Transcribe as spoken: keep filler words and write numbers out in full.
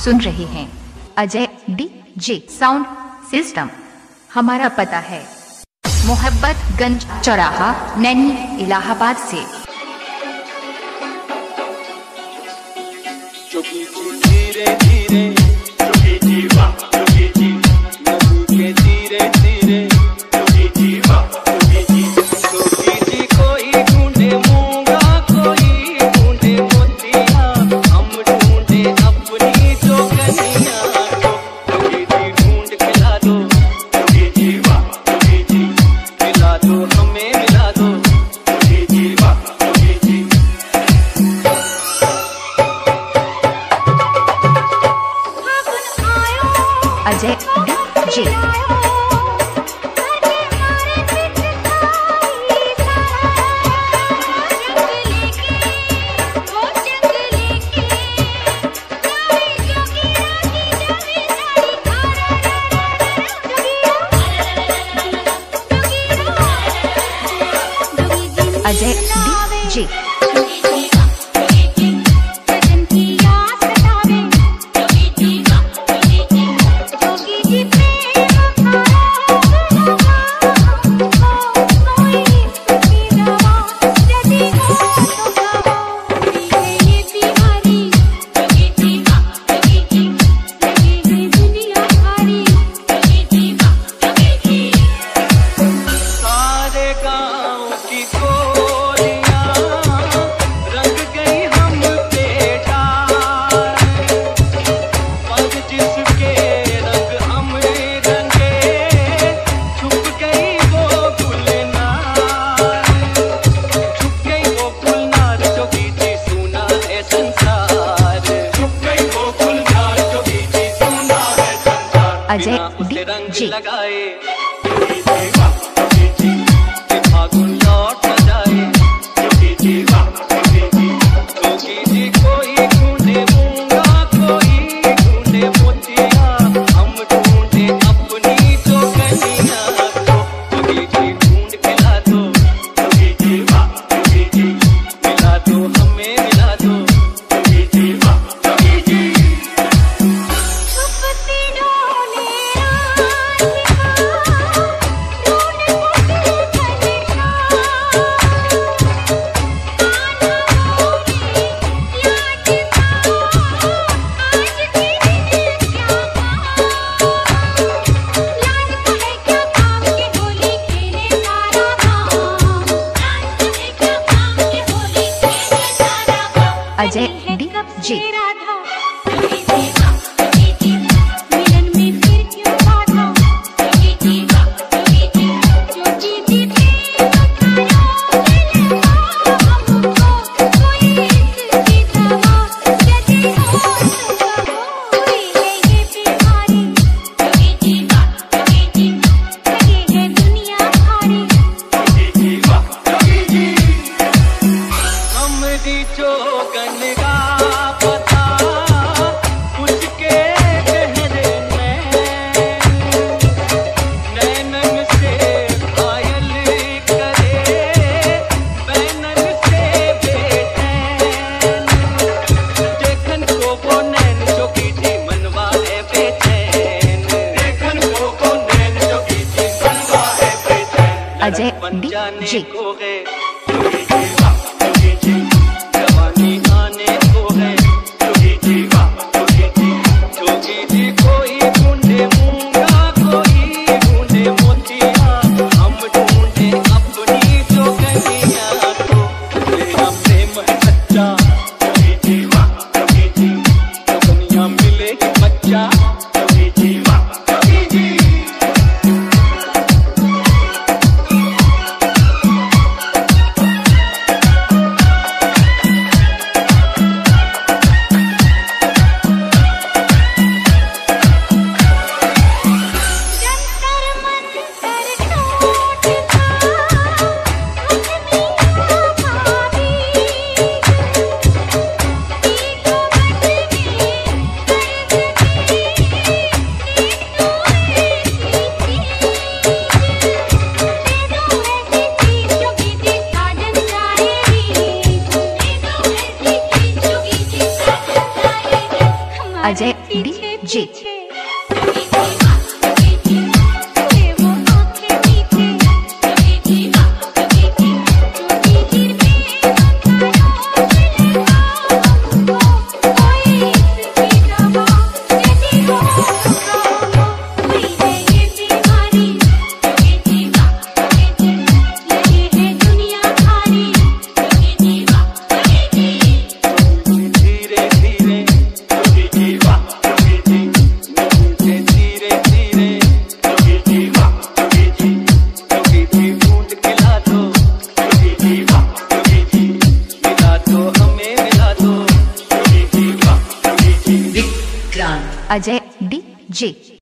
सुन रहे हैं Ajay D J sound system. हमारा पता है मोहब्बतगंज चौराहा, नैनी, इलाहाबाद से। धीरे धीरे जोगी जी वाह जोगी जी, नदी के धीरे धीरे जोगी जी वाह जोगी जी। जोगी जी कोई ढूंढे मूंगा, कोई ढूंढे मोतिया, हम ढूंढे अपनी जोगनिया को। जोगी जी ढूंढ खिला दो जोगी जी वाह जोगी जी, मिला दो हमें मिला दो जोगी जी वाह जोगी जी। Ajay D J Ajay D J Ajay D J लगाए जोगी जी वाह जोगी जी, फागुन लौट जाए जोगी जी वाह जोगी जी। जोगी जी कोई ढूंढे मूंगा, कोई ढूंढे मोतिया, हम ढूंढे अपनी जोगनिया को। जोगी जी ढूंढ खिला दो जोगी जी वाह जोगी जी, मिला दो हमें मिला दो जोगी जी वाह जोगी जी। Ajay D J Ajay D J जवानी आने को है जोगी जी वाह जोगी जी। जोगी जी कोई ढूंढे मूंगा, कोई ढूंढे मोतिया, हम ढूंढे अपनी जोगनिया को। मेरा प्रेम है सच्चा जोगी जी वाह जोगी जी, जोगनिया मिलेगी बच्चा जोगी जी वाह जोगी जी। जे अजय डी जे।